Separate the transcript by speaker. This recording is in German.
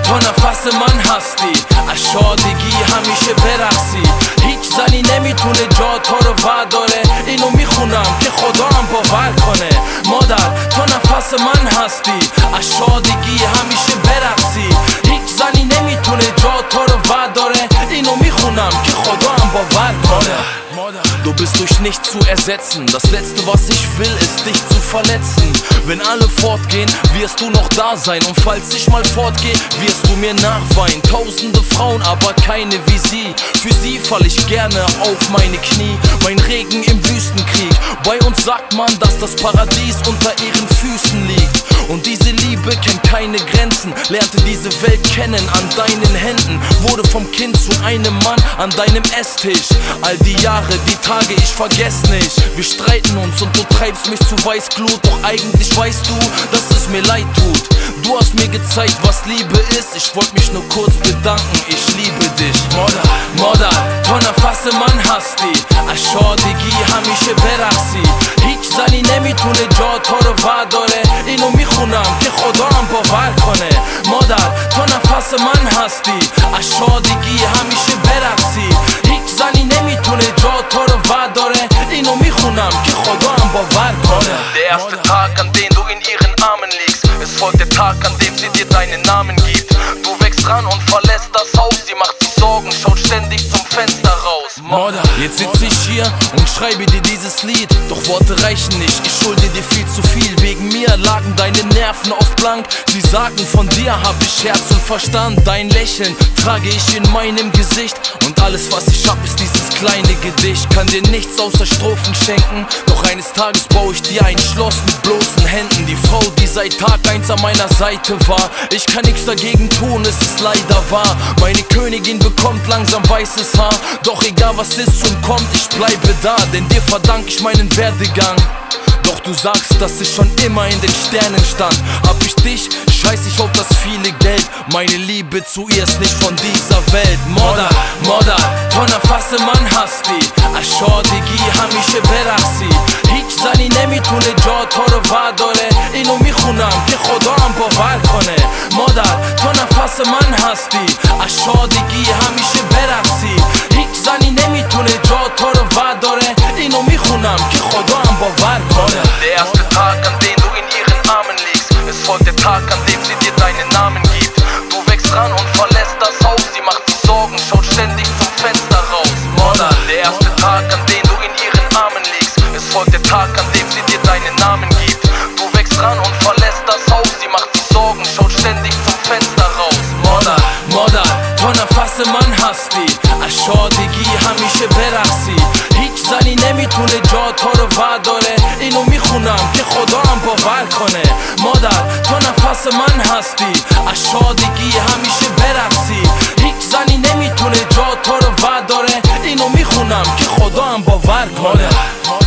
Speaker 1: تو نفس من هستی از شادگی همیشه برقصی هیچ زنی نمیتونه جا تو رو ورداره اینو میخونم که خدا هم باور کنه مادر تو نفس من هستی از شادگی همیشه برقصی هیچ زنی نمیتونه جا تو رو ورداره اینو میخونم که خدا هم باور کنه Du bist durch nichts zu ersetzen. Das letzte was ich will ist dich zu verletzen. Wenn alle fortgehen, wirst du noch da sein. Und falls ich mal fortgehe, wirst du mir nachweinen. Tausende Frauen, aber keine wie sie. Für sie fall ich gerne auf meine Knie. Mein Regen im Wüstenkrieg. Bei uns sagt man, dass das Paradies unter ihren Füßen liegt. Und diese Liebe kennt keine Grenzen. Lernte diese Welt kennen an deinen Händen. Wurde vom Kind zu einem Mann an deinem Esstisch. All die Jahre, die Tage, ich vergess nicht. Wir streiten uns und du treibst mich zu Weißglut. Doch eigentlich weißt du, dass es mir leid tut. Du hast mir gezeigt, was Liebe ist. Ich wollte mich nur kurz bedanken, ich liebe dich. Mother, تو نفس من هستی از شادگی همیشه برقصی هیچ زنی نمیتونه جا تو رو ورداره اینو میخونم که خدا هم باور کنه مادر تو نفس من هستی از شادگی همیشه برقصی هیچ زنی نمیتونه جا تو رو ورداره اینو میخونم که خدا هم باور کنه
Speaker 2: Der erste Tag, an dem du in ihren Armen liegst, es folgt der Tag, an dem sie dir deinen Namen gibt. Du wächst ran und verlässt das Haus, sie macht sich Sorgen, schaut ständig zum Fenster raus.
Speaker 1: Mother, jetzt sitz ich hier und schreibe dir dieses Lied, doch Worte reichen nicht, ich schulde dir viel zu viel. Wegen mir lagen deine Nerven oft blank, sie sagen von dir hab ich Herz und Verstand. Dein Lächeln trage ich in meinem Gesicht und alles was ich hab ist dieses kleine Gedicht. Kann dir nichts außer Strophen schenken, doch eines Tages baue ich dir ein Schloss mit bloßen Händen. Die Frau, die seit Tag 1 an meiner Seite war, ich kann nichts dagegen tun, es ist leider wahr. Meine Königin bekommt langsam weißes Haar, doch egal was ist und kommt, ich bleibe da, denn dir verdank ich meinen Werdegang. Doch du sagst, dass ich schon immer in den Sternen stand. Hab ich dich, scheiß ich auf das viele Geld. Meine Liebe zu ihr ist nicht von dieser Welt. Mother, تو نفس من هستی از شادگی همیشه برقصی هیچ زنی نمیتونه جا تو رو ورداره اینو میخونم که خدا هم باور کنه مادر تو نفس من هستی از شادگی همیشه برقصی هیچ زنی نمیتونه جا تو رو ورداره اینو میخونم که خدا هم باور کنه
Speaker 2: Der erste Tag, an dem du in ihren Armen liegst, es folgt der Tag, an dem sie dir deinen Namen gibt. Du wächst ran und verlässt das Haus, sie macht sich Sorgen, schaut ständig zum Fenster raus. Mother, der erste Tag, an dem du in ihren Armen liegst, es folgt der Tag, an dem sie dir deinen Namen gibt. Du wächst ran und verlässt das Haus, sie macht sich Sorgen, schaut ständig zum Fenster raus.
Speaker 1: Mother, تو نفس من هستی از شادگی همیشه برقصی هیچ زنی نمیتونه جا تو رو ورداره اینو میخونم که خدا هم باور کنه مادر تو نفس من هستی از شادگی همیشه برقصی هیچ زنی نمیتونه جا تو رو ورداره اینو میخونم که خدا هم باور کنه